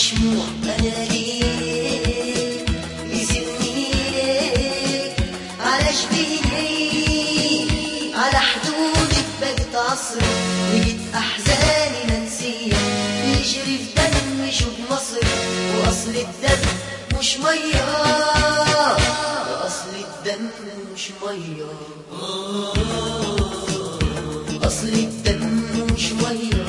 شموع اناديك يسمني ليك على جبيني على حدودك بقت عصري لقيت احزاني منسيه بيجري في دمي شوق مصري واصل الدم مش ميه اصل الدم مش ميه اصل الدم مش ميه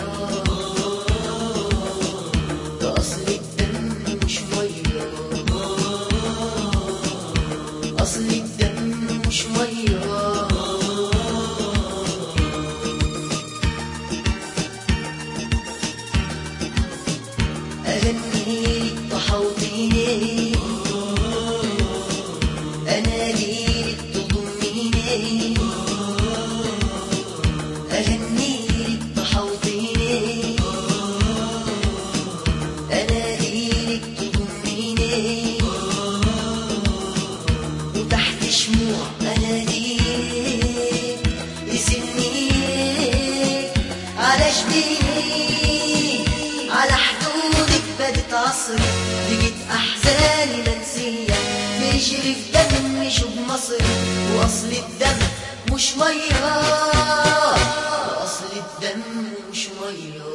اصل الدم مش ميه اصل الدم مش ميه أغنيلك تحوطيني أناديلك تضميني أغنيلك تحوطيني أناديلك تضميني وتحت شموع أناديلك يسنيك على جبيني على حدودك بدت عصري لقيت احزاني منسيه بيجري في دمي شوق مصري واصل الدم مش ميه اصل الدم مش ميه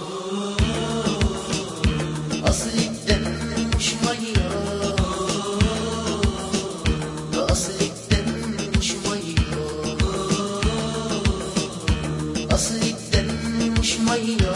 اصل الدم مش ميه اصل الدم مش ميه اصل الدم مش ميه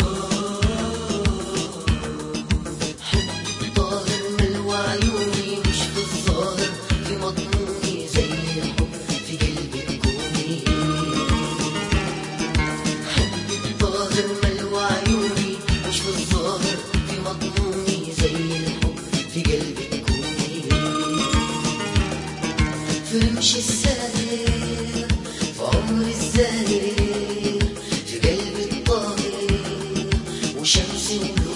فرمش الساهر في عمر الزاهر في قلب الطاهر وشمس